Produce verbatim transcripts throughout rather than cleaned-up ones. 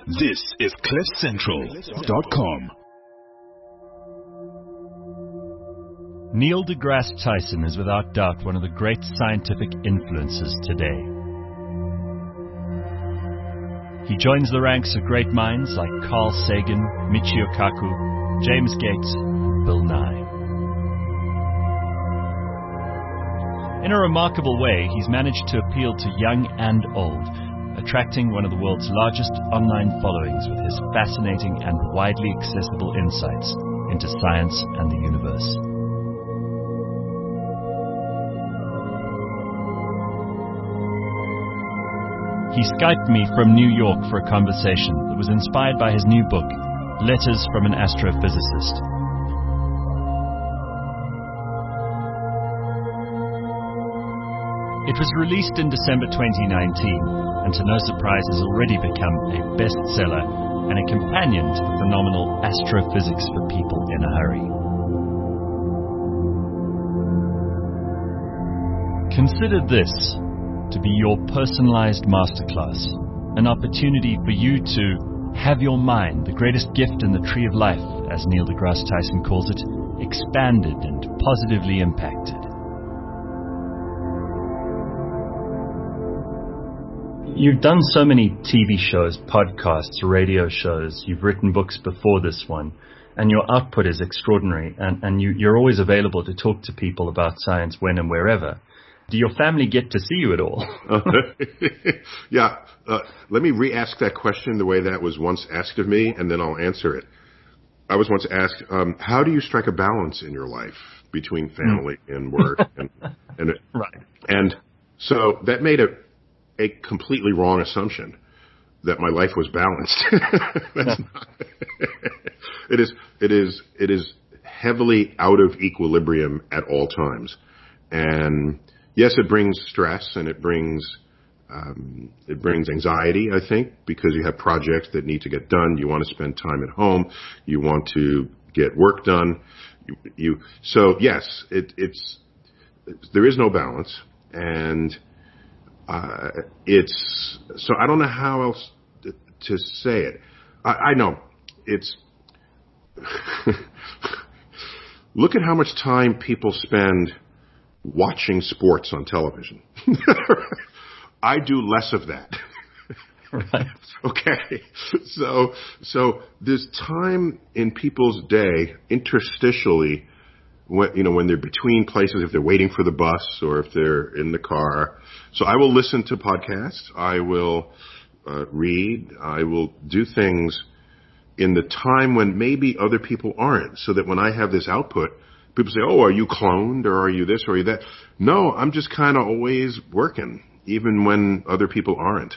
This is cliff central dot com. Neil deGrasse Tyson is without doubt one of the great scientific influences today. He joins the ranks of great minds like Carl Sagan, Michio Kaku, James Gates, Bill Nye. In a remarkable way, he's managed to appeal to young and old, attracting one of the world's largest online followings with his fascinating and widely accessible insights into science and the universe. He Skyped me from New York for a conversation that was inspired by his new book, Letters from an Astrophysicist. It was released in December twenty nineteen, and to no surprise has already become a bestseller and a companion to the phenomenal Astrophysics for People in a Hurry. Consider this to be your personalized masterclass, an opportunity for you to have your mind, the greatest gift in the tree of life, as Neil deGrasse Tyson calls it, expanded and positively impacted. You've done so many T V shows, podcasts, radio shows. You've written books before this one, and your output is extraordinary, and, and you, you're always available to talk to people about science when and wherever. Do your family get to see you at all? yeah. Uh, let me re-ask that question the way that was once asked of me, and then I'll answer it. I was once asked, um, how do you strike a balance in your life between family mm. and work? and, and, it, right. and so that made a, a completely wrong assumption that my life was balanced. That's not, it is, it is, it is heavily out of equilibrium at all times. And yes, it brings stress and it brings um, it brings anxiety, I think, because you have projects that need to get done. You want to spend time at home. You want to get work done. You, you so yes, it, it's there is no balance, and uh, it's so I don't know how else to, to say it. I, I know it's look at how much time people spend watching sports on television. I do less of that. Right. Okay. So, so there's time in people's day interstitially when, you know, when they're between places, if they're waiting for the bus or if they're in the car. So I will listen to podcasts. I will uh, read. I will do things in the time when maybe other people aren't, so that when I have this output, people say, oh, are you cloned, or are you this, or are you that? No, I'm just kind of always working, even when other people aren't.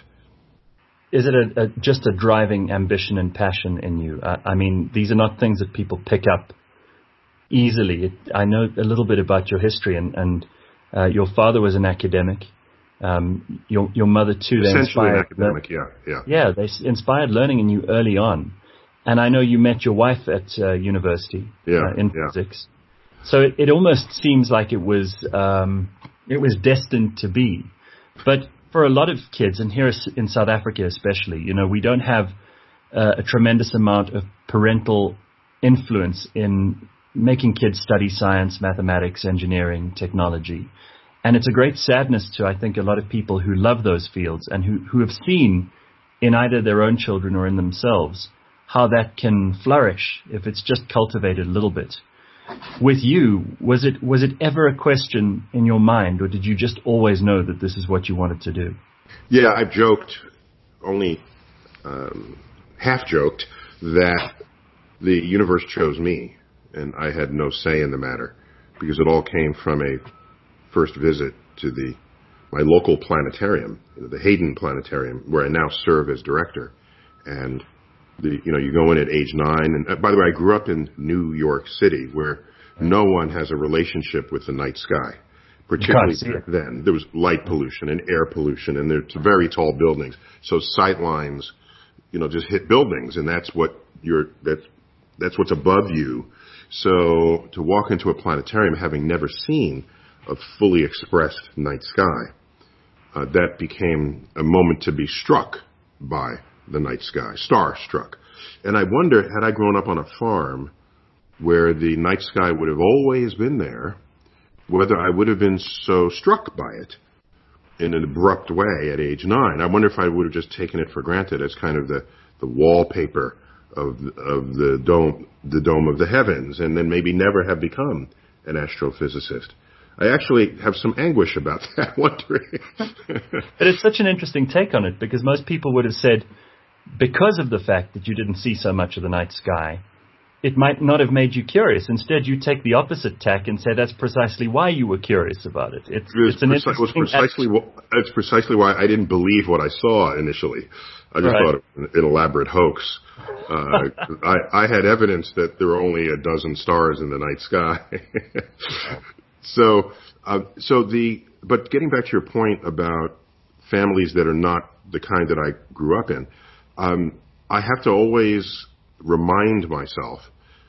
Is it a, a, just a driving ambition and passion in you? Uh, I mean, these are not things that people pick up easily. It, I know a little bit about your history, and, and uh, your father was an academic. Um, your your mother, too. They Essentially inspired, an academic, yeah, yeah. Yeah, they inspired learning in you early on. And I know you met your wife at uh, university yeah, uh, in yeah. physics. So it, it almost seems like it was um, it was destined to be. But for a lot of kids, and here in South Africa especially, you know, we don't have uh, a tremendous amount of parental influence in making kids study science, mathematics, engineering, technology. And it's a great sadness to, I think, a lot of people who love those fields and who, who have seen in either their own children or in themselves how that can flourish if it's just cultivated a little bit. With you, was it was it ever a question in your mind, or did you just always know that this is what you wanted to do? Yeah, I've joked, only um, half joked, that the universe chose me, and I had no say in the matter, because it all came from a first visit to the my local planetarium, the Hayden Planetarium, where I now serve as director. And The, you know, you go in at age nine, and uh, by the way, I grew up in New York City, where no one has a relationship with the night sky, particularly back then. There was light pollution and air pollution, and there's very tall buildings, so sight lines, you know, just hit buildings, and that's what you're that's that's what's above you. So to walk into a planetarium having never seen a fully expressed night sky, uh, that became a moment to be struck by the night sky, starstruck. And I wonder, had I grown up on a farm where the night sky would have always been there, whether I would have been so struck by it in an abrupt way at age nine. I wonder if I would have just taken it for granted as kind of the, the wallpaper of of the dome, the dome of the heavens, and then maybe never have become an astrophysicist. I actually have some anguish about that, wondering. But it's such an interesting take on it, because most people would have said, because of the fact that you didn't see so much of the night sky, it might not have made you curious. Instead, you take the opposite tack and say that's precisely why you were curious about it. It's, it was, it's an preci- interesting was precisely wh- It's precisely why I didn't believe what I saw initially. I just right. thought it was an elaborate hoax. Uh, I, I had evidence that there were only a dozen stars in the night sky. so, uh, so the but getting back to your point about families that are not the kind that I grew up in, um, I have to always remind myself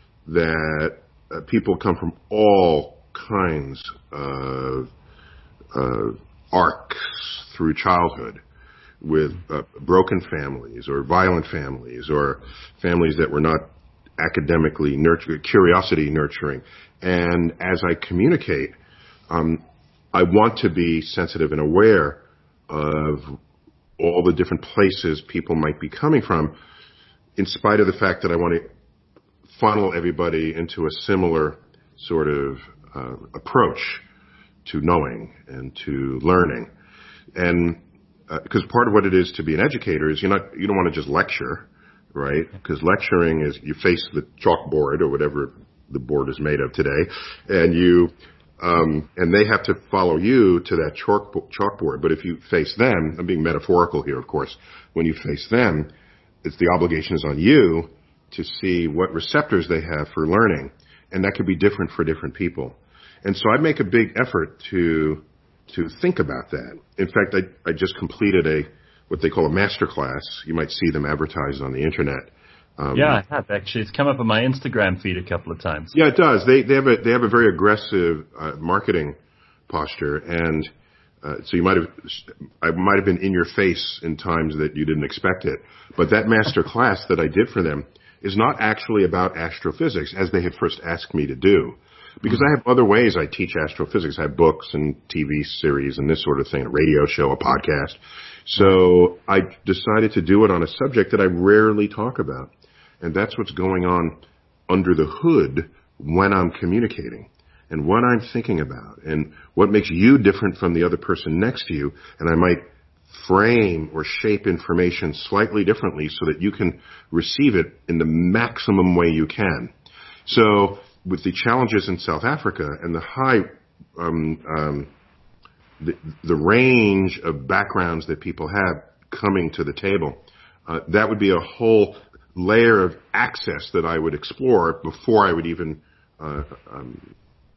that uh, people come from all kinds of uh, arcs through childhood, with uh, broken families or violent families or families that were not academically nurturing, curiosity nurturing. And as I communicate, um, I want to be sensitive and aware of all the different places people might be coming from, in spite of the fact that I want to funnel everybody into a similar sort of uh, approach to knowing and to learning. And because uh, part of what it is to be an educator is you're not, you don't want to just lecture, right? Because lecturing is you face the chalkboard or whatever the board is made of today, and you um, and they have to follow you to that chalk, chalkboard. But if you face them, I'm being metaphorical here, of course. When you face them, it's the obligation is on you to see what receptors they have for learning, and that could be different for different people. And so I make a big effort to to think about that. In fact, I, I just completed a what they call a master class. You might see them advertised on the internet. Um, yeah, I have actually. It's come up on my Instagram feed a couple of times. Yeah, it does. They they have a they have a very aggressive uh, marketing posture, and uh, so you might have I might have been in your face in times that you didn't expect it. But that master class that I did for them is not actually about astrophysics, as they had first asked me to do. Because I have other ways I teach astrophysics. I have books and T V series and this sort of thing, a radio show, a podcast. So I decided to do it on a subject that I rarely talk about. And that's what's going on under the hood when I'm communicating and what I'm thinking about and what makes you different from the other person next to you. And I might frame or shape information slightly differently so that you can receive it in the maximum way you can. So with the challenges in South Africa and the high, um, um, the, the range of backgrounds that people have coming to the table, uh, that would be a whole layer of access that I would explore before I would even, uh, um,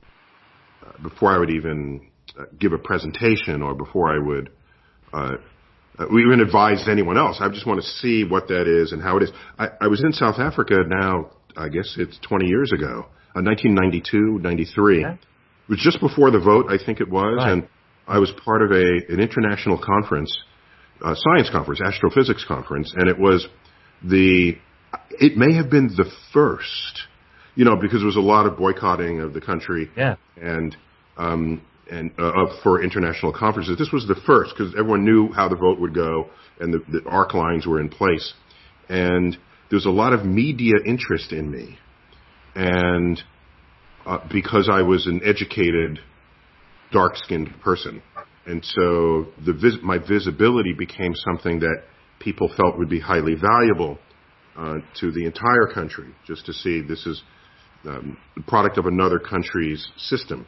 uh, before I would even uh, give a presentation or before I would, uh, uh, even advise anyone else. I just want to see what that is and how it is. I, I was in South Africa now, I guess it's twenty years ago. Uh, nineteen ninety-two, ninety-three. Yeah. It was just before the vote, I think it was, right. And I was part of a an international conference, uh, science conference, astrophysics conference, and it was the, it may have been the first, you know, because there was a lot of boycotting of the country, yeah, and um, and uh, for international conferences. This was the first because everyone knew how the vote would go, and the, the arc lines were in place, and there was a lot of media interest in me. And uh, because I was an educated, dark-skinned person. And so the vis- my visibility became something that people felt would be highly valuable uh, to the entire country, just to see this is um, the product of another country's system.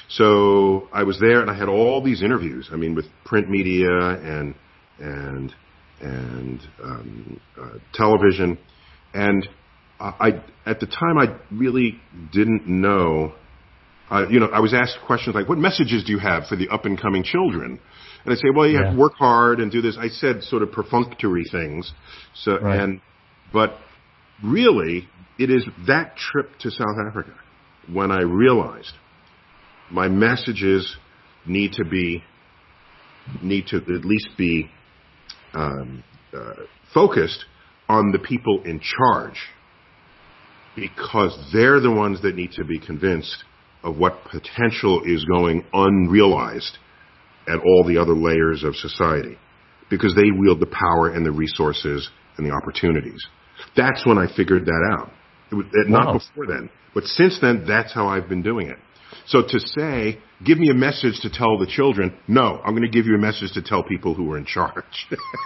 So I was there, and I had all these interviews, I mean, with print media and, and, and um, uh, television. And I, at the time, I really didn't know, uh, you know, I was asked questions like, what messages do you have for the up-and-coming children? And I'd say, well, you yeah. have to work hard and do this. I said sort of perfunctory things. So, right. and, but really, it is that trip to South Africa when I realized my messages need to be, need to at least be, um, uh, focused on the people in charge, because they're the ones that need to be convinced of what potential is going unrealized at all the other layers of society, because they wield the power and the resources and the opportunities. That's when I figured that out. It was, it, wow. Not before then, but since then, that's how I've been doing it. So to say, give me a message to tell the children, no, I'm going to give you a message to tell people who are in charge.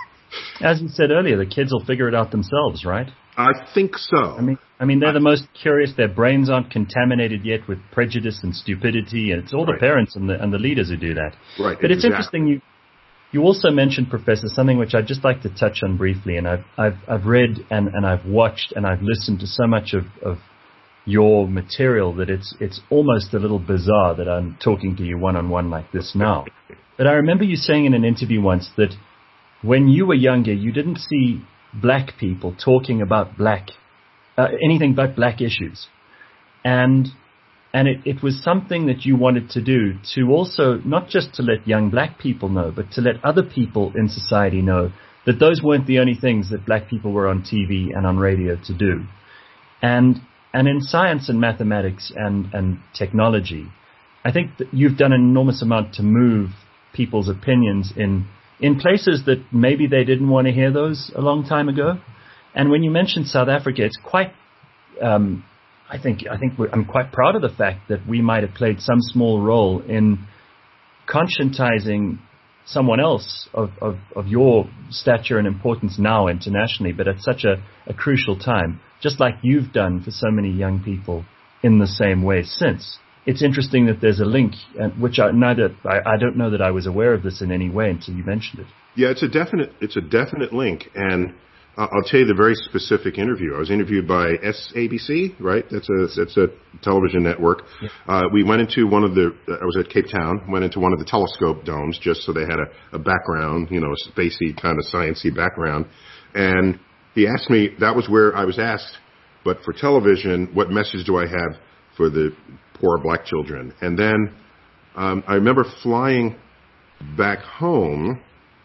As you said earlier, the kids will figure it out themselves, right? I think so. I mean, I mean, they're the most curious. Their brains aren't contaminated yet with prejudice and stupidity, and it's all Right. the parents and the and the leaders who do that. Right. But it's exactly. interesting. You you also mentioned, Professor, something which I'd just like to touch on briefly. And I've I've I've read and, and I've watched and I've listened to so much of, of your material that it's it's almost a little bizarre that I'm talking to you one on one like this now. But I remember you saying in an interview once that when you were younger, you didn't see black people talking about black, uh, anything but black issues. And and it, it was something that you wanted to do to also, not just to let young black people know, but to let other people in society know that those weren't the only things that black people were on T V and on radio to do. And and in science and mathematics and, and technology, I think that you've done an enormous amount to move people's opinions in in places that maybe they didn't want to hear those a long time ago. And when you mentioned South Africa, it's quite, um, I think, I think we're, I'm quite proud of the fact that we might have played some small role in conscientizing someone else of, of, of your stature and importance now internationally, but at such a, a crucial time, just like you've done for so many young people in the same way since. It's interesting that there's a link, which I neither I, I don't know that I was aware of this in any way until you mentioned it. Yeah, it's a definite it's a definite link, and uh, I'll tell you the very specific interview. I was interviewed by S A B C, right? That's a that's a television network. Yeah. Uh, we went into one of the. I was at Cape Town. Went into one of the telescope domes just so they had a, a background, you know, a spacey kind of sciencey background, and he asked me. That was where I was asked. But for television, what message do I have for the poor black children? And then um, I remember flying back home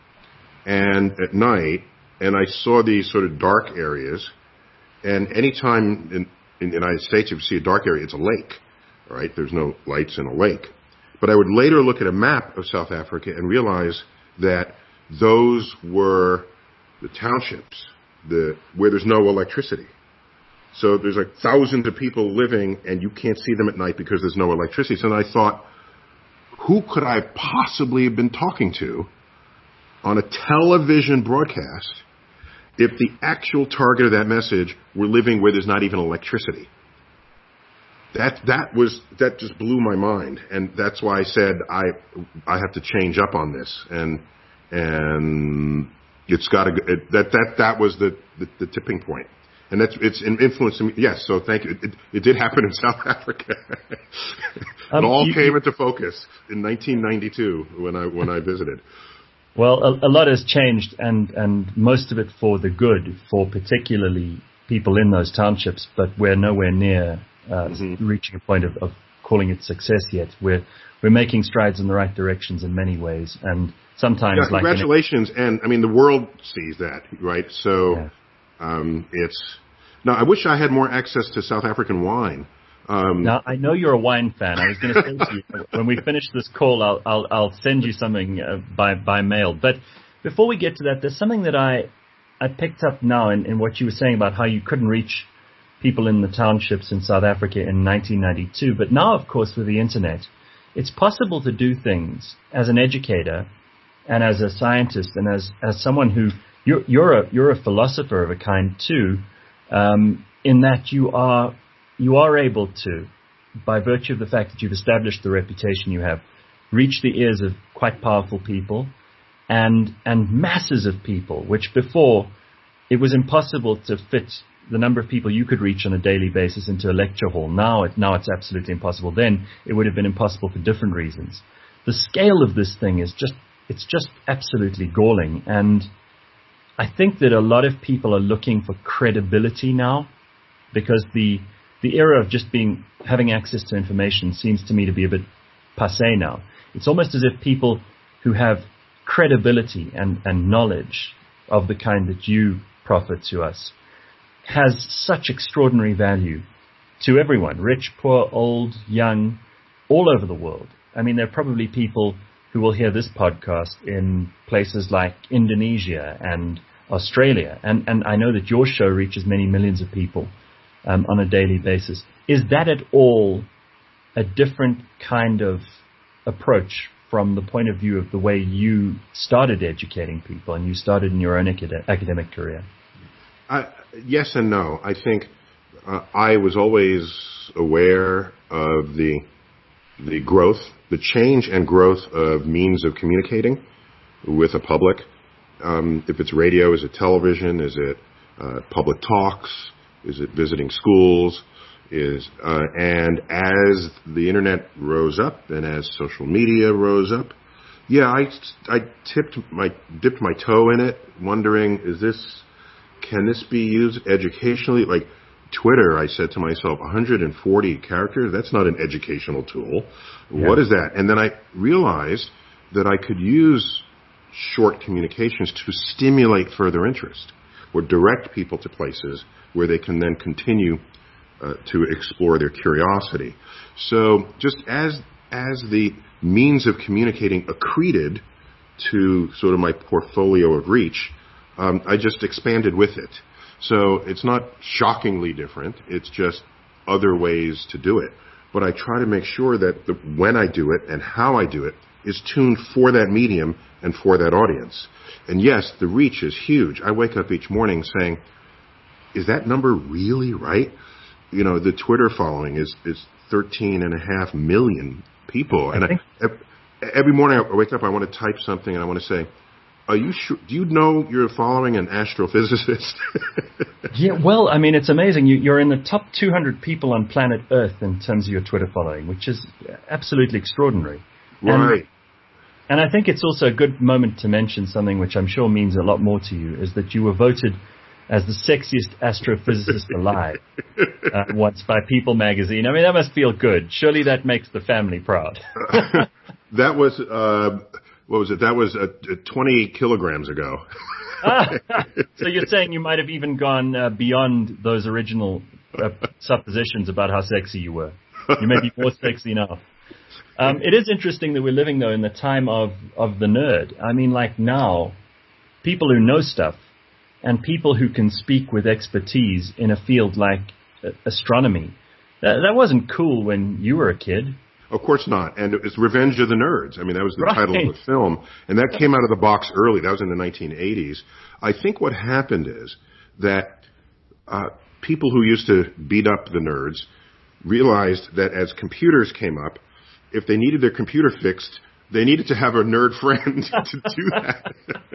and at night, and I saw these sort of dark areas. And anytime in, in the United States, if you see a dark area, it's a lake, right? There's no lights in a lake. But I would later look at a map of South Africa and realize that those were the townships, the where there's no electricity. So there's like thousands of people living, and you can't see them at night because there's no electricity. So then I thought, who could I possibly have been talking to on a television broadcast if the actual target of that message were living where there's not even electricity? That that was that just blew my mind, and that's why I said I I have to change up on this, and and it's got to it, that that that was the, the the tipping point. And that's it's influencing me. Yes, so thank you. It, it did happen in South Africa. it um, all you, came into focus in nineteen ninety-two when I when I visited. Well, a, a lot has changed, and, and most of it for the good, for particularly people in those townships. But we're nowhere near uh, mm-hmm. reaching a point of, of calling it success yet. We're we're making strides in the right directions in many ways, and sometimes. Yeah, like congratulations, and I mean the world sees that, right? So. Yeah. Um, it's now. I wish I had more access to South African wine. Um, now I know you're a wine fan. I was going to say to you when we finish this call, I'll I'll, I'll send you something uh, by by mail. But before we get to that, there's something that I I picked up now in, in what you were saying about how you couldn't reach people in the townships in South Africa in nineteen ninety-two. But now, of course, with the internet, it's possible to do things as an educator and as a scientist and as as someone who. You're, you're a you're a philosopher of a kind too, um, in that you are you are able to, by virtue of the fact that you've established the reputation you have, reach the ears of quite powerful people, and and masses of people, which before it was impossible to fit the number of people you could reach on a daily basis into a lecture hall. Now it now it's absolutely impossible. Then it would have been impossible for different reasons. The scale of this thing is just it's just absolutely galling, and I think that a lot of people are looking for credibility now, because the the era of just being having access to information seems to me to be a bit passé now. It's almost as if people who have credibility and, and knowledge of the kind that you proffer to us has such extraordinary value to everyone, rich, poor, old, young, all over the world. I mean, there are probably people who will hear this podcast in places like Indonesia and Australia. And, and I know that your show reaches many millions of people um, on a daily basis. Is that at all a different kind of approach from the point of view of the way you started educating people and you started in your own acad- academic career? I, yes and no. I think uh, I was always aware of the the growth, the change and growth of means of communicating with a public. Um, if it's radio, is it television? Is it uh, public talks? Is it visiting schools? Is uh, and as the internet rose up and as social media rose up, yeah, I I tipped my dipped my toe in it, wondering, is this can this be used educationally? Like Twitter, I said to myself, one hundred forty characters. That's not an educational tool. Yeah. What is that? And then I realized that I could use short communications to stimulate further interest or direct people to places where they can then continue Uh, to explore their curiosity. So just as as the means of communicating accreted to sort of my portfolio of reach, um, I just expanded with it. So it's not shockingly different. It's just other ways to do it. But I try to make sure that the, when I do it and how I do it is tuned for that medium and for that audience. And yes, the reach is huge. I wake up each morning saying, is that number really right? You know, the Twitter following is, is thirteen and a half million people. And I I, every morning I wake up, I want to type something and I want to say, are you sure, do you know you're following an astrophysicist? Yeah, well, I mean, it's amazing. You, you're in the top two hundred people on planet Earth in terms of your Twitter following, which is absolutely extraordinary. Right. And, and I think it's also a good moment to mention something which I'm sure means a lot more to you, is that you were voted as the sexiest astrophysicist alive uh, once by People magazine. I mean, that must feel good. Surely that makes the family proud. That was, uh, what was it? That was uh, twenty kilograms ago. Ah, so you're saying you might have even gone uh, beyond those original uh, suppositions about how sexy you were. You may be more sexy now. Um, it is interesting that we're living, though, in the time of, of the nerd. I mean, like now, people who know stuff and people who can speak with expertise in a field like uh, astronomy. That, that wasn't cool when you were a kid. Of course not. And it's Revenge of the Nerds. I mean, that was the right. title of the film. And that came out of the box early. That was in the nineteen eighties. I think what happened is that uh, people who used to beat up the nerds realized that as computers came up, if they needed their computer fixed, they needed to have a nerd friend to do that.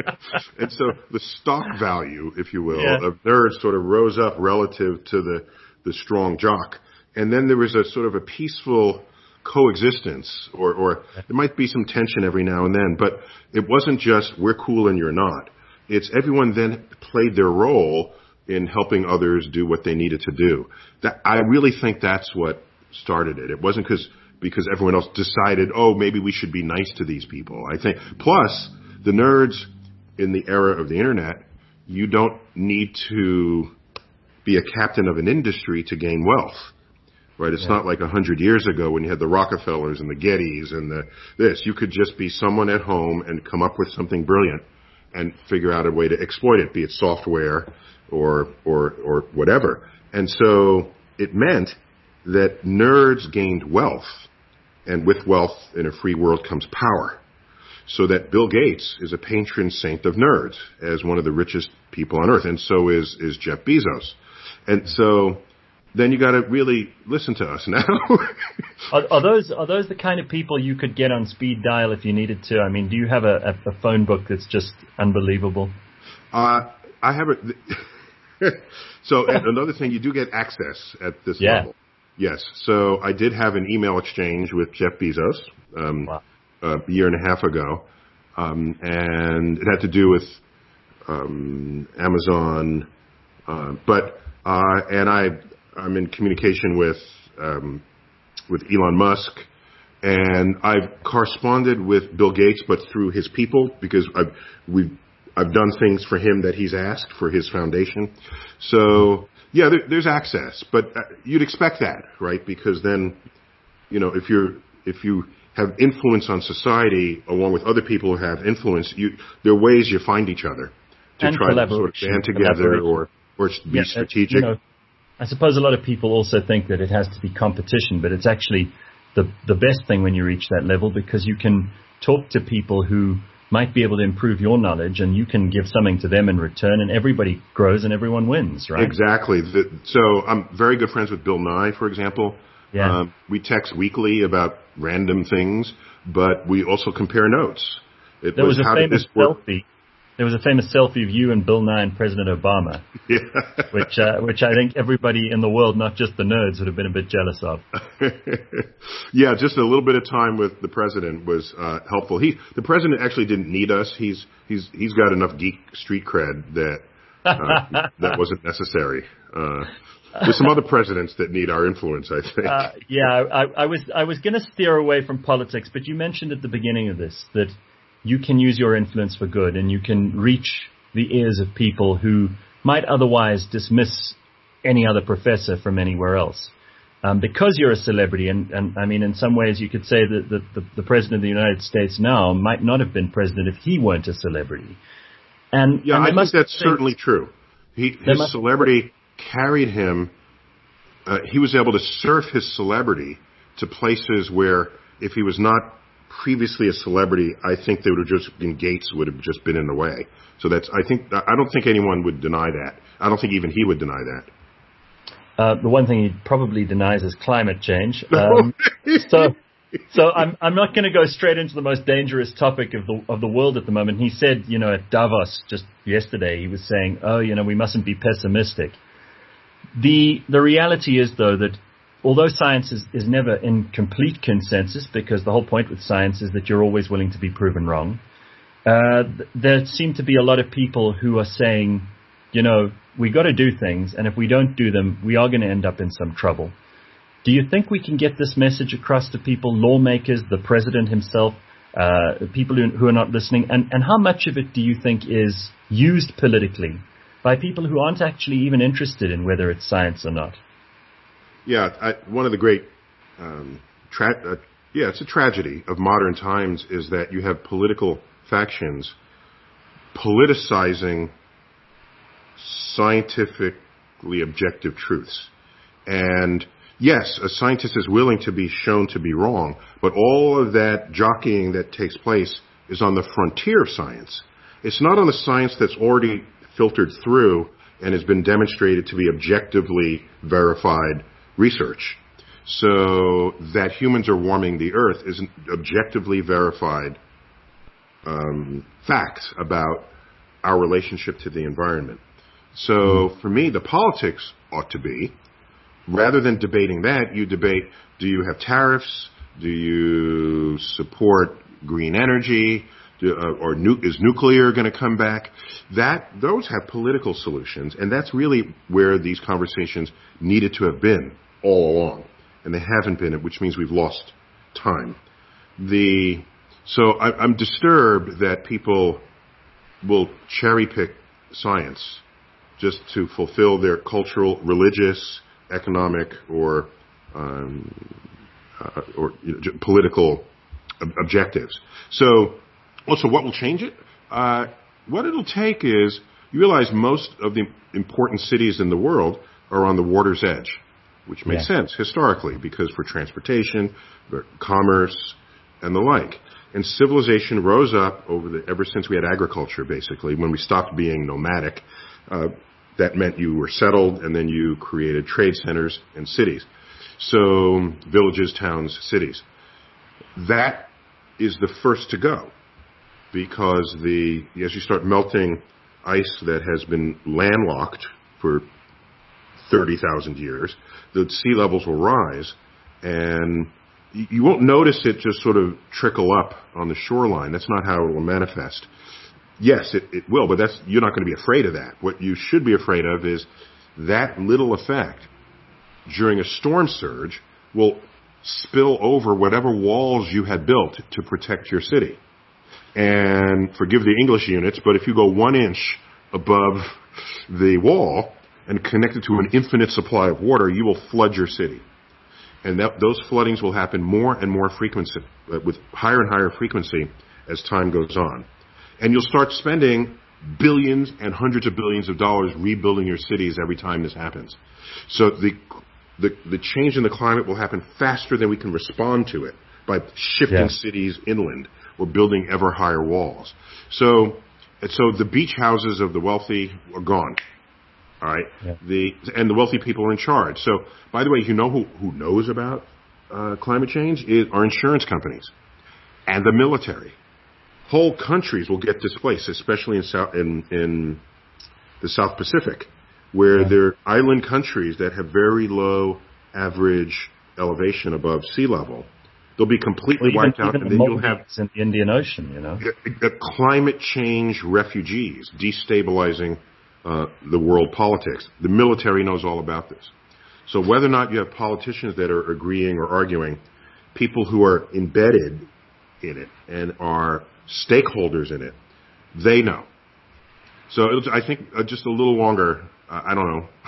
And so the stock value, if you will, yeah. of nerds sort of rose up relative to the, the strong jock. And then there was a sort of a peaceful coexistence, or, or there might be some tension every now and then, but it wasn't just we're cool and you're not. It's everyone then played their role in helping others do what they needed to do. That, I really think that's what started it. It wasn't because because everyone else decided, oh, maybe we should be nice to these people. I think, plus, the nerds in the era of the internet, you don't need to be a captain of an industry to gain wealth, right? It's yeah. not like a hundred years ago when you had the Rockefellers and the Gettys and the this. You could just be someone at home and come up with something brilliant and figure out a way to exploit it, be it software or or or whatever. And so it meant that nerds gained wealth, and with wealth in a free world comes power. So that Bill Gates is a patron saint of nerds as one of the richest people on earth, and so is is Jeff Bezos. And so then you got to really listen to us now. are, are those are those the kind of people you could get on speed dial if you needed to? I mean, do you have a, a, a phone book that's just unbelievable? Uh, I have a. So another thing, you do get access at this yeah. level. Yes. So I did have an email exchange with Jeff Bezos um, wow. a year and a half ago, um, and it had to do with um, Amazon. Uh, but uh, and I I'm in communication with um, with Elon Musk, and I've corresponded with Bill Gates, but through his people, because I've, we've I've done things for him that he's asked for his foundation. So, yeah, there, there's access, but you'd expect that, right? Because then, you know, if you're, if you have influence on society along with other people who have influence, you, there are ways you find each other to and try to sort of band together or, or be yeah, strategic. You know, I suppose a lot of people also think that it has to be competition, but it's actually the the best thing when you reach that level, because you can talk to people who might be able to improve your knowledge, and you can give something to them in return, and everybody grows and everyone wins, right? Exactly. The, so I'm very good friends with Bill Nye, for example. Yeah. Um, we text weekly about random things, but we also compare notes. It there was, was a how famous did this work? selfie. There was a famous selfie of you and Bill Nye and President Obama, yeah. which uh, which I think everybody in the world, not just the nerds, would have been a bit jealous of. Yeah, just a little bit of time with the president was uh, helpful. He, the president actually didn't need us. He's he's he's got enough geek street cred that uh, that wasn't necessary. Uh, there's some other presidents that need our influence, I think. Uh, yeah, I, I was I was going to steer away from politics, but you mentioned at the beginning of this that you can use your influence for good, and you can reach the ears of people who might otherwise dismiss any other professor from anywhere else. Um, because you're a celebrity, and, and I mean, in some ways you could say that the, the, the president of the United States now might not have been president if he weren't a celebrity. And Yeah, and I think that's say, certainly true. He, his must, celebrity carried him, uh, he was able to surf his celebrity to places where if he was not previously a celebrity, I think they would have just been gates would have just been in the way. So that's I think I don't think anyone would deny that. I don't think even he would deny that. Uh, the one thing he probably denies is climate change. Um, so, so I'm I'm not going to go straight into the most dangerous topic of the of the world at the moment. He said, you know, at Davos just yesterday, he was saying, oh, you know, we mustn't be pessimistic. The the reality is, though, that although science is, is never in complete consensus, because the whole point with science is that you're always willing to be proven wrong, uh, there seem to be a lot of people who are saying, you know, we got to do things, and if we don't do them, we are going to end up in some trouble. Do you think we can get this message across to people, lawmakers, the president himself, uh, people who, who are not listening, and, and how much of it do you think is used politically by people who aren't actually even interested in whether it's science or not? Yeah, I, one of the great, um, tra- uh, yeah, it's a tragedy of modern times is that you have political factions politicizing scientifically objective truths. And yes, a scientist is willing to be shown to be wrong, but all of that jockeying that takes place is on the frontier of science. It's not on the science that's already filtered through and has been demonstrated to be objectively verified research. So that humans are warming the earth is an objectively verified um, facts about our relationship to the environment. So for me, the politics ought to be, rather than debating that, you debate, do you have tariffs? Do you support green energy? Do, uh, or nu- is nuclear going to come back? That those have political solutions, and that's really where these conversations needed to have been all along, and they haven't been, which means we've lost time. The so I, I'm disturbed that people will cherry pick science just to fulfill their cultural, religious, economic, or um, uh, or you know, political ob- objectives. So. Also, what will change it? Uh, what it'll take is, you realize most of the important cities in the world are on the water's edge, which makes yeah. sense historically, because for transportation, for commerce, and the like. And civilization rose up over the, ever since we had agriculture, basically, when we stopped being nomadic. Uh, that meant you were settled, and then you created trade centers and cities. So, villages, towns, cities. That is the first to go. Because the as you start melting ice that has been landlocked for thirty thousand years, the sea levels will rise, and you won't notice it just sort of trickle up on the shoreline. That's not how it will manifest. Yes, it, it will, but that's you're not going to be afraid of that. What you should be afraid of is that little effect during a storm surge will spill over whatever walls you had built to protect your city. and forgive the English units, but if you go one inch above the wall and connect it to an infinite supply of water, you will flood your city. And that, those floodings will happen more and more frequency, uh, with higher and higher frequency as time goes on. And you'll start spending billions and hundreds of billions of dollars rebuilding your cities every time this happens. So the, the, the change in the climate will happen faster than we can respond to it by shifting yeah. cities inland or building ever higher walls. So, so the beach houses of the wealthy are gone. All right. Yeah. The and the wealthy people are in charge. So, by the way, you know who who knows about uh, climate change is our insurance companies and the military. Whole countries will get displaced, especially in South in in the South Pacific, where yeah. they're island countries that have very low average elevation above sea level. They'll be completely well, even, wiped out, even and the then you'll have in the Indian Ocean. You know, the, the climate change refugees destabilizing Uh, the world politics. The military knows all about this. So whether or not you have politicians that are agreeing or arguing, people who are embedded in it and are stakeholders in it, they know. So it was, I think uh, just a little longer, uh, I don't know,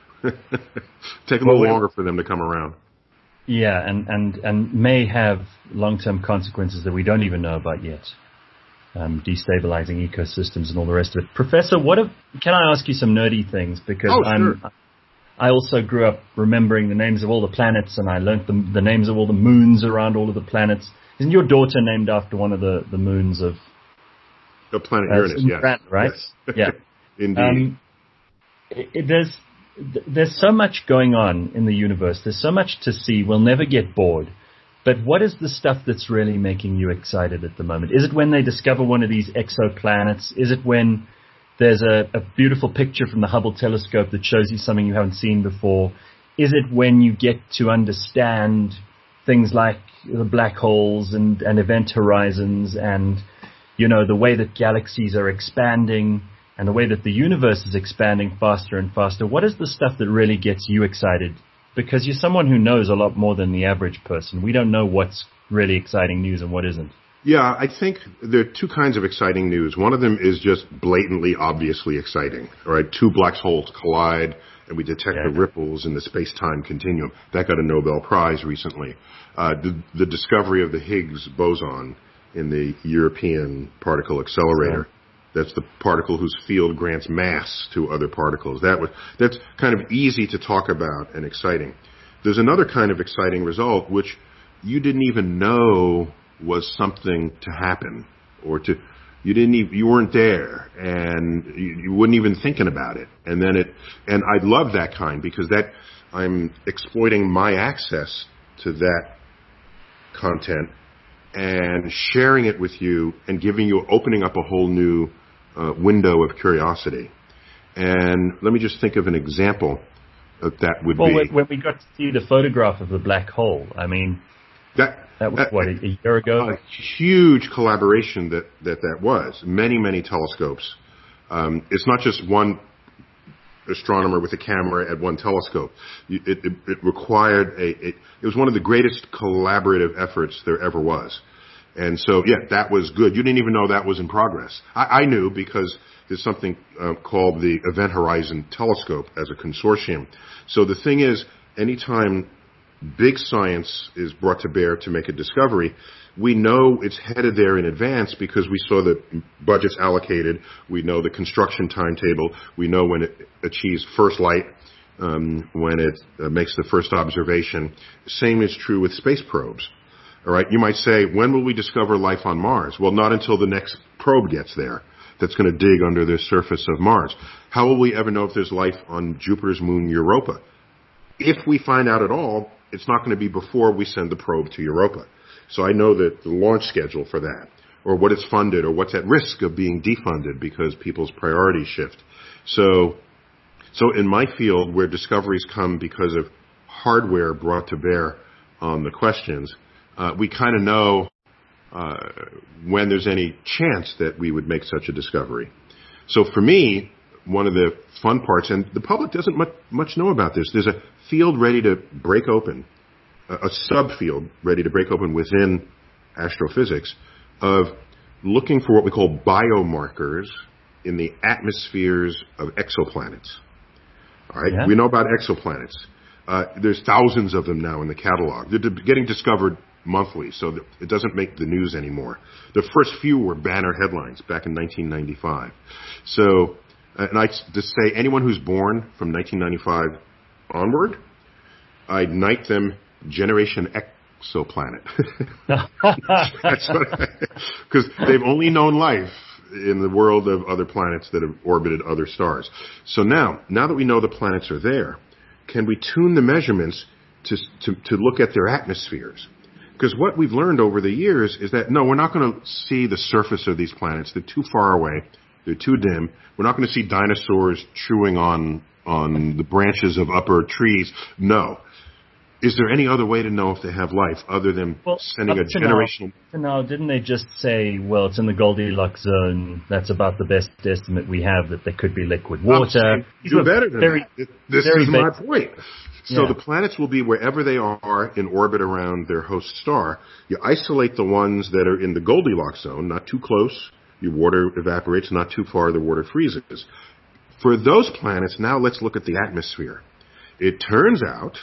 take a little well, longer for them to come around. Yeah, and, and, and may have long-term consequences that we don't even know about yet. Um, destabilizing ecosystems and all the rest of it. Professor, what if, can I ask you some nerdy things? Because oh, I'm, sure. I also grew up remembering the names of all the planets, and I learnt the, the names of all the moons around all of the planets. Isn't your daughter named after one of the, the moons of... The planet uh, Uranus, yes. Planet, right? Yes. Yeah. Indeed. Um, it, it, there's, there's so much going on in the universe. There's so much to see. We'll never get bored. But what is the stuff that's really making you excited at the moment? Is it when they discover one of these exoplanets? Is it when there's a, a beautiful picture from the Hubble telescope that shows you something you haven't seen before? Is it when you get to understand things like the black holes and, and event horizons and, you know, the way that galaxies are expanding and the way that the universe is expanding faster and faster? What is the stuff that really gets you excited? Because you're someone who knows a lot more than the average person. We don't know what's really exciting news and what isn't. Yeah, I think there are two kinds of exciting news. One of them is just blatantly, obviously exciting. All right, two black holes collide, and we detect yeah. the ripples in the space-time continuum. That got a Nobel Prize recently. Uh, the, the discovery of the Higgs boson in the European Particle Accelerator. Yeah. That's the particle whose field grants mass to other particles. That was, that's kind of easy to talk about and exciting. There's another kind of exciting result which you didn't even know was something to happen, or to you didn't even, you weren't there, and you, you weren't even thinking about it. And then it, and I love that kind because that I'm exploiting my access to that content and sharing it with you and giving you, opening up a whole new Uh, window of curiosity. And let me just think of an example that that would well, be. Well, when we got to see the photograph of the black hole, I mean, that, that was, that, what, a, a year ago? A huge collaboration that that, that was. Many, many telescopes. Um, it's not just one astronomer with a camera at one telescope. It, it, it required a, it, it was one of the greatest collaborative efforts there ever was. And so, yeah, that was good. You didn't even know that was in progress. I, I knew because there's something uh, called the Event Horizon Telescope as a consortium. So the thing is, anytime big science is brought to bear to make a discovery, we know it's headed there in advance because we saw the budgets allocated. We know the construction timetable. We know when it achieves first light, um, when it uh, makes the first observation. Same is true with space probes. All right, you might say, when will we discover life on Mars? Well, not until the next probe gets there that's going to dig under the surface of Mars. How will we ever know if there's life on Jupiter's moon Europa? If we find out at all, it's not going to be before we send the probe to Europa. So I know that the launch schedule for that, or what it's funded, or what's at risk of being defunded because people's priorities shift. So, so in my field, where discoveries come because of hardware brought to bear on the questions, Uh, we kind of know uh, when there's any chance that we would make such a discovery. So for me, one of the fun parts, and the public doesn't much, much know about this, there's a field ready to break open, a, a subfield ready to break open within astrophysics of looking for what we call biomarkers in the atmospheres of exoplanets. All right, yeah. We know about exoplanets. Uh, there's thousands of them now in the catalog. They're getting discovered monthly, so that it doesn't make the news anymore. The first few were banner headlines back in nineteen ninety-five. So, and I just say anyone who's born from nineteen ninety-five onward, I'd knight them Generation Exoplanet. That's what because they've only known life in the world of other planets that have orbited other stars. So now, now that we know the planets are there, can we tune the measurements to to, to look at their atmospheres? Because what we've learned over the years is that, no, we're not going to see the surface of these planets. They're too far away. They're too dim. We're not going to see dinosaurs chewing on on the branches of upper trees. No. Is there any other way to know if they have life other than well, sending a generational... Now, now, didn't they just say, well, it's in the Goldilocks zone, that's about the best estimate we have, that there could be liquid water? Do better than very, that. This very is my big, point. So yeah. The planets will be wherever they are in orbit around their host star. You isolate the ones that are in the Goldilocks zone, not too close. Your water evaporates, not too far, the water freezes. For those planets, now let's look at the atmosphere. It turns out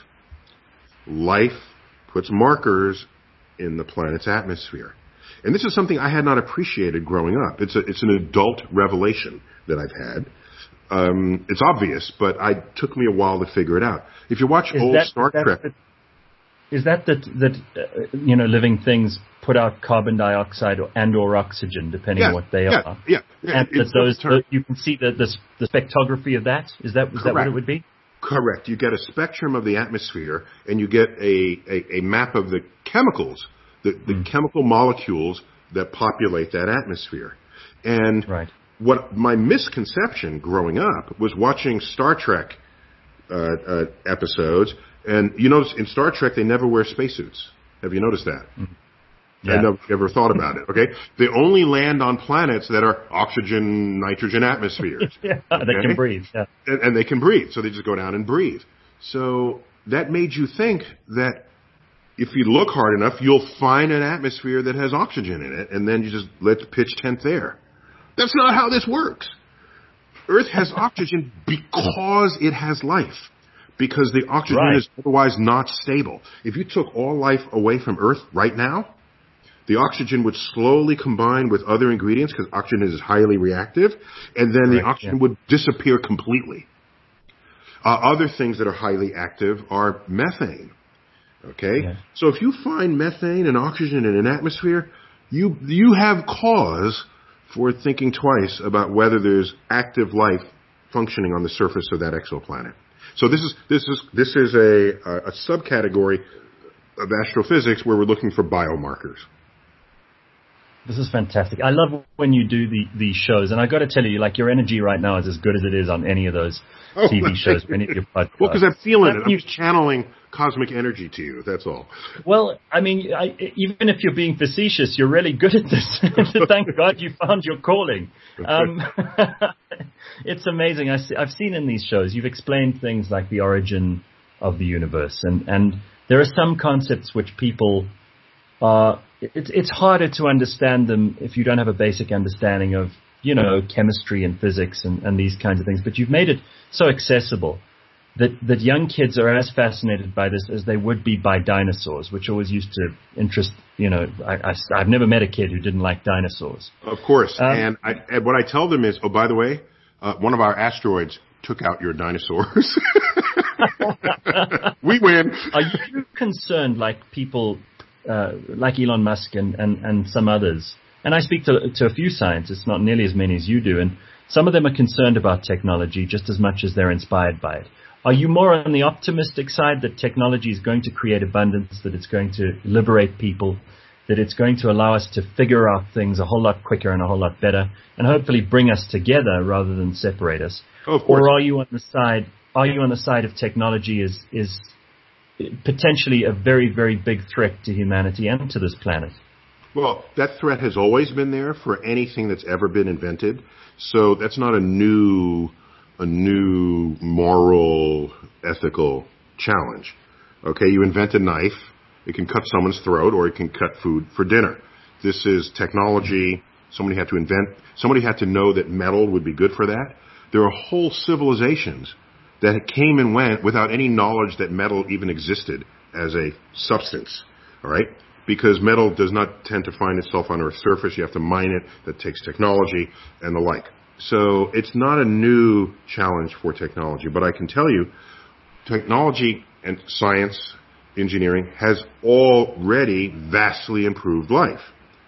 life puts markers in the planet's atmosphere. And this is something I had not appreciated growing up. It's a, it's an adult revelation that I've had. Um, it's obvious, but it took me a while to figure it out. If you watch is old that, Star that, Trek... Is that that, that uh, you know, living things put out carbon dioxide or, and or oxygen, depending yeah, on what they yeah, are? Yeah, yeah. And that those, the, you can see the, the, the spectrography of that? Is that, is that what it would be? Correct. You get a spectrum of the atmosphere, and you get a, a, a map of the chemicals, the, the mm. chemical molecules that populate that atmosphere. And right. what my misconception growing up was watching Star Trek uh, uh, episodes, and you notice in Star Trek they never wear spacesuits. Have you noticed that? Mm. Yeah. I never ever thought about it. Okay, they only land on planets that are oxygen, nitrogen atmospheres. yeah, okay? They can breathe. Yeah, and, and they can breathe, so they just go down and breathe. So that made you think that if you look hard enough, you'll find an atmosphere that has oxygen in it, and then you just let the pitch tent there. That's not how this works. Earth has oxygen because it has life. Because the oxygen right. is otherwise not stable. If you took all life away from Earth right now, the oxygen would slowly combine with other ingredients because oxygen is highly reactive, and then right, the oxygen yeah. would disappear completely. Uh, other things that are highly active are methane. Okay? Yeah. So if you find methane and oxygen in an atmosphere, you you have cause for thinking twice about whether there's active life functioning on the surface of that exoplanet. So this is this is this is a a subcategory of astrophysics where we're looking for biomarkers. This is fantastic. I love when you do the, these shows, and I got to tell you, like your energy right now is as good as it is on any of those oh, T V shows or any of your podcasts. Well, because I'm feeling it. I'm just channeling cosmic energy to you. That's all. Well, I mean, I, even if you're being facetious, you're really good at this. Thank God you found your calling. Um, it's amazing. I see, I've seen in these shows, you've explained things like the origin of the universe, and, and there are some concepts which people are... It's it's harder to understand them if you don't have a basic understanding of, you know, chemistry and physics and, and these kinds of things. But you've made it so accessible that, that young kids are as fascinated by this as they would be by dinosaurs, which always used to interest, you know, I, I, I've never met a kid who didn't like dinosaurs. Of course. Um, and, I, and what I tell them is, oh, by the way, uh, one of our asteroids took out your dinosaurs. We win. Are you concerned, like people... Uh, like Elon Musk and, and, and some others, and I speak to, to a few scientists, not nearly as many as you do, and some of them are concerned about technology just as much as they're inspired by it. Are you more on the optimistic side that technology is going to create abundance, that it's going to liberate people, that it's going to allow us to figure out things a whole lot quicker and a whole lot better, and hopefully bring us together rather than separate us? Oh, of course. Or are you on the side? Are you on the side of technology is is potentially a very, very big threat to humanity and to this planet? Well, that threat has always been there for anything that's ever been invented. So that's not a new, a new moral, ethical challenge. Okay, you invent a knife. It can cut someone's throat or it can cut food for dinner. This is technology Somebody had to invent, somebody had to know that metal would be good for that. There are whole civilizations that came and went without any knowledge that metal even existed as a substance, all right? Because metal does not tend to find itself on Earth's surface. You have to mine it. That takes technology and the like. So it's not a new challenge for technology. But I can tell you, technology and science, engineering, has already vastly improved life.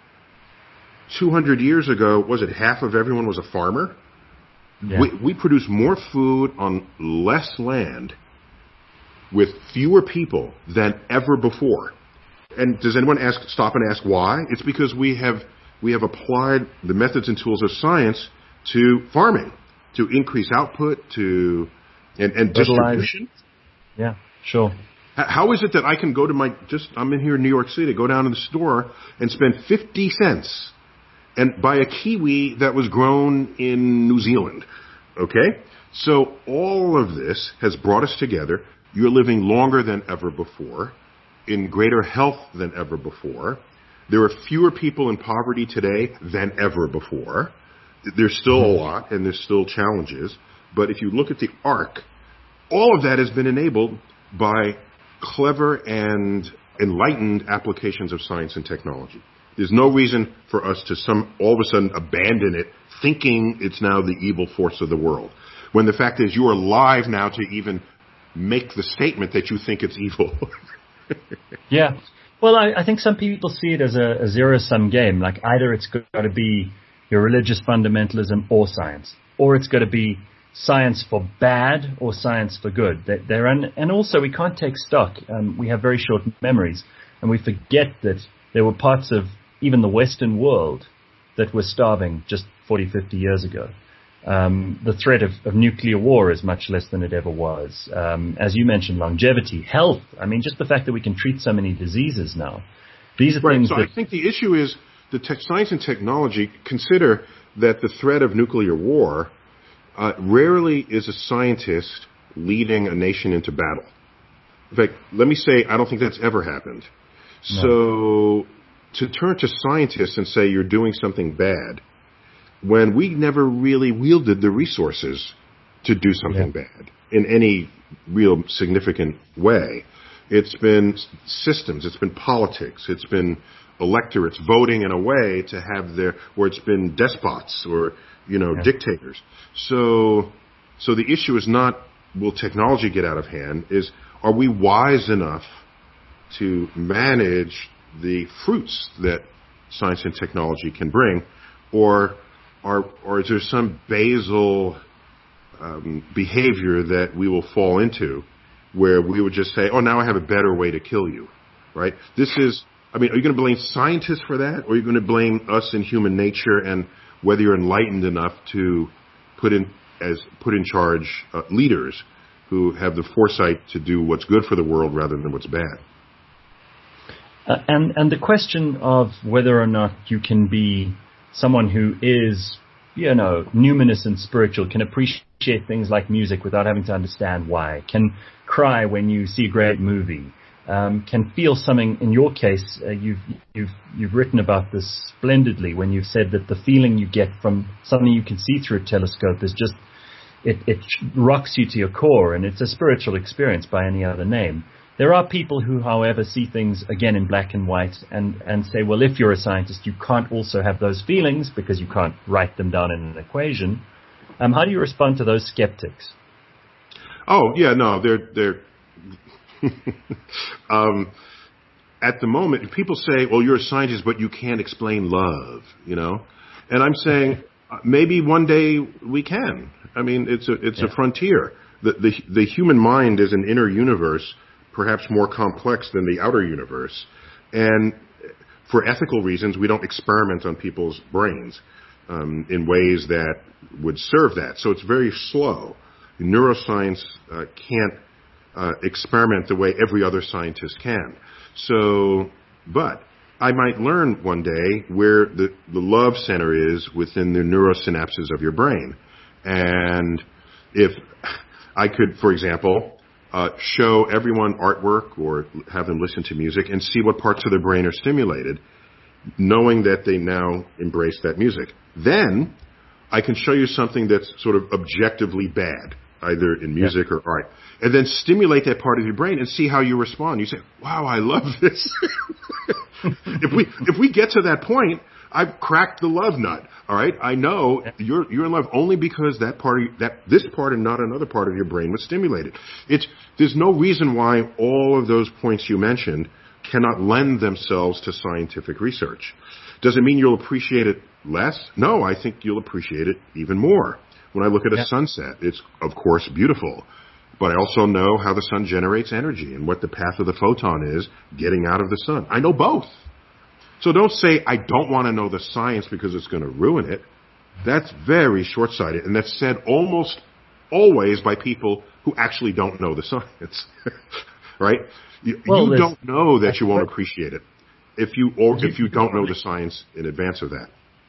two hundred years ago, was it half of everyone was a farmer? Yeah. We, we produce more food on less land with fewer people than ever before. And does anyone ask, stop and ask why? It's because we have we have applied the methods and tools of science to farming, to increase output, to and, and distribution. Yeah, sure. How is it that I can go to my just I'm in here in New York City, go down to the store and spend fifty cents and buy a kiwi that was grown in New Zealand? Okay, so all of this has brought us together. You're living longer than ever before, in greater health than ever before. There are fewer people in poverty today than ever before. There's still a lot, and there's still challenges. But if you look at the arc, all of that has been enabled by clever and enlightened applications of science and technology. There's no reason for us to some all of a sudden abandon it, thinking it's now the evil force of the world. When the fact is you are alive now to even make the statement that you think it's evil. Yeah. Well, I, I think some people see it as a, a zero-sum game. Like either it's got to be your religious fundamentalism or science, or it's got to be science for bad or science for good. They, they're un, and also we can't take stock. Um, we have very short memories, and we forget that there were parts of even the Western world that were starving just forty, fifty years ago. Um, the threat of, of nuclear war is much less than it ever was. Um, as you mentioned, longevity, health. I mean, just the fact that we can treat so many diseases now. These are right, things so that... I think the issue is the tech, science and technology consider that the threat of nuclear war uh, rarely is a scientist leading a nation into battle. In fact, let me say, I don't think that's ever happened. No. So to turn to scientists and say you're doing something bad, when we never really wielded the resources to do something yeah. bad in any real significant way. It's been systems, it's been politics, it's been electorates voting in a way to have their, or it's been despots or, you know, yeah. dictators. So, so the issue is not will technology get out of hand, is are we wise enough to manage the fruits that science and technology can bring, or Or, or is there some basal um, behavior that we will fall into where we would just say, oh, now I have a better way to kill you, right? This is, I mean, are you going to blame scientists for that? Or are you going to blame us in human nature and whether you're enlightened enough to put in, as put in charge uh, leaders who have the foresight to do what's good for the world rather than what's bad? Uh, and, and the question of whether or not you can be someone who is, you know, numinous and spiritual, can appreciate things like music without having to understand why, can cry when you see a great movie, um, can feel something. In your case, uh, you've you've you've written about this splendidly when you've said that the feeling you get from something you can see through a telescope is just it it rocks you to your core, and it's a spiritual experience by any other name. There are people who, however, see things, again, in black and white and, and say, well, if you're a scientist, you can't also have those feelings because you can't write them down in an equation. Um, how do you respond to those skeptics? Oh, yeah, no, they're, they're, um, at the moment, people say, well, you're a scientist, but you can't explain love, you know? And I'm saying, maybe one day we can. I mean, it's a, it's yeah. a frontier. The, the, the human mind is an inner universe, perhaps more complex than the outer universe. And for ethical reasons, we don't experiment on people's brains um, in ways that would serve that. So it's very slow. Neuroscience uh, can't uh, experiment the way every other scientist can. So, but I might learn one day where the, the love center is within the neurosynapses of your brain. And if I could, for example, Uh, show everyone artwork or have them listen to music and see what parts of their brain are stimulated. knowing that they now embrace that music. Then I can show you something that's sort of objectively bad, either in music yeah. or art, and then stimulate that part of your brain and see how you respond. You say, wow, I love this. if we if we get to that point, I've cracked the love nut. All right, I know you're you're in love only because that part of, that this part and not another part of your brain was stimulated. It's there's no reason why all of those points you mentioned cannot lend themselves to scientific research. Does it mean you'll appreciate it less? No, I think you'll appreciate it even more. When I look at a yeah. sunset, it's of course beautiful, but I also know how the sun generates energy and what the path of the photon is getting out of the sun. I know both. So don't say, I don't want to know the science because it's going to ruin it. That's very short-sighted, and that's said almost always by people who actually don't know the science. Right? You, well, you don't know that you won't appreciate it if you or if you don't know the science in advance of that.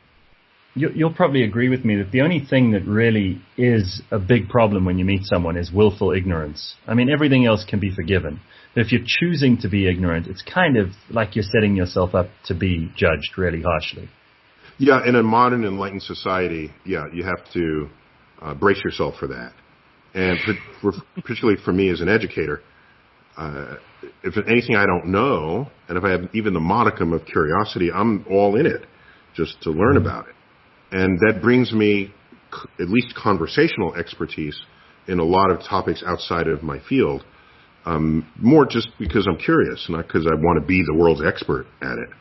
You'll probably agree with me that the only thing that really is a big problem when you meet someone is willful ignorance. I mean, everything else can be forgiven. But if you're choosing to be ignorant, it's kind of like you're setting yourself up to be judged really harshly. Yeah, in a modern enlightened society, yeah, you have to uh, brace yourself for that. And for, for, particularly for me as an educator, uh, if it's anything I don't know, and if I have even the modicum of curiosity, I'm all in it just to learn about it. And that brings me at least conversational expertise in a lot of topics outside of my field, um, more just because I'm curious, not because I want to be the world's expert at it.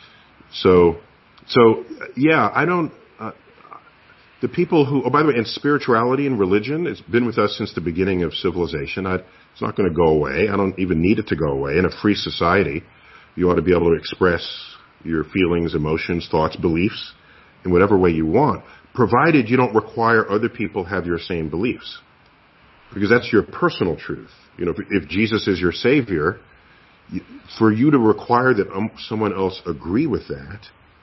So, so yeah, I don't. Uh, the people who, oh, by the way, and spirituality and religion, it's been with us since the beginning of civilization. I, it's not going to go away. I don't even need it to go away. In a free society, you ought to be able to express your feelings, emotions, thoughts, beliefs in whatever way you want, provided you don't require other people have your same beliefs. Because that's your personal truth. You know, if, if Jesus is your Savior, you, for you to require that um, someone else agree with that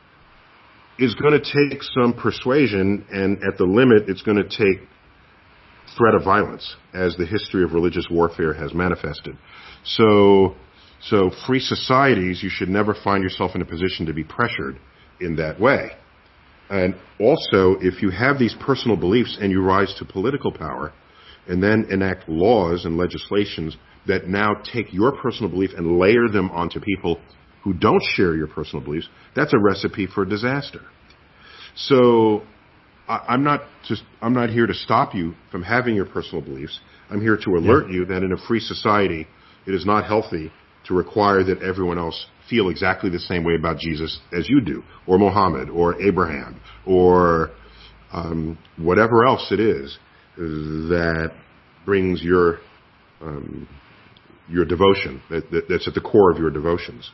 is going to take some persuasion, and at the limit, it's going to take threat of violence, as the history of religious warfare has manifested. So, so free societies, you should never find yourself in a position to be pressured in that way. And also, if you have these personal beliefs and you rise to political power and then enact laws and legislations that now take your personal belief and layer them onto people who don't share your personal beliefs, that's a recipe for disaster. So I'm not just, I'm not here to stop you from having your personal beliefs. I'm here to alert yeah. you that in a free society, it is not healthy to require that everyone else feel exactly the same way about Jesus as you do, or Muhammad, or Abraham, or um, whatever else it is that brings your um, your devotion, that, that, that's at the core of your devotions.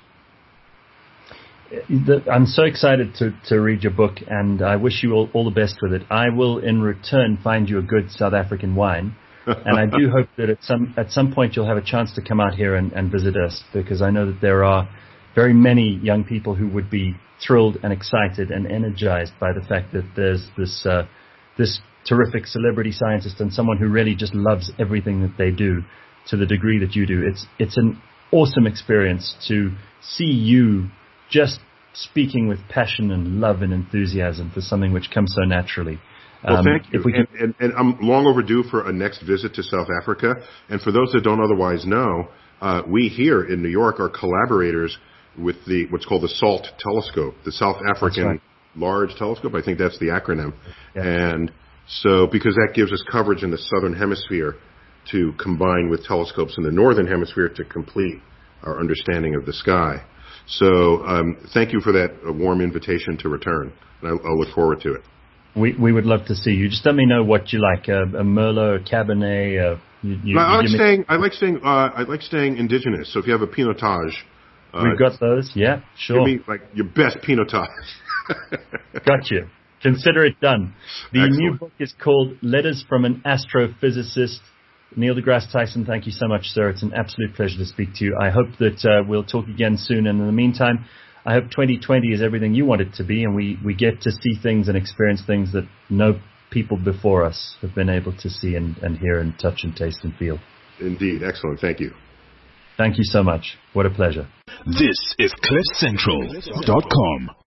I'm so excited to, to read your book, and I wish you all, all the best with it. I will, in return, find you a good South African wine. And I do hope that at some at some point you'll have a chance to come out here and, and visit us, because I know that there are very many young people who would be thrilled and excited and energized by the fact that there's this uh, this terrific celebrity scientist and someone who really just loves everything that they do to the degree that you do. It's it's an awesome experience to see you just speaking with passion and love and enthusiasm for something which comes so naturally. Well, thank um, you. If we can... and, and, and I'm long overdue for a next visit to South Africa. And for those that don't otherwise know, uh, we here in New York are collaborators with the what's called the SALT telescope, the South African right. Large Telescope. I think that's the acronym. Yeah. And so because that gives us coverage in the southern hemisphere to combine with telescopes in the northern hemisphere to complete our understanding of the sky. So um, thank you for that uh, warm invitation to return. And I, I'll look forward to it. We we would love to see you. Just let me know what you like, a, a Merlot, a Cabernet. A, you, you, I, like you staying, I like staying. Uh, I like staying indigenous. So if you have a Pinotage, uh, we've got those. Yeah, sure. Give me like your best Pinotage. Got you. Consider it done. The Excellent. New book is called Letters from an Astrophysicist. Neil deGrasse Tyson, thank you so much, sir. It's an absolute pleasure to speak to you. I hope that uh, we'll talk again soon. And in the meantime, I hope twenty twenty is everything you want it to be, and we, we get to see things and experience things that no people before us have been able to see and, and hear and touch and taste and feel. Indeed. Excellent. Thank you. Thank you so much. What a pleasure. This is cliff central dot com.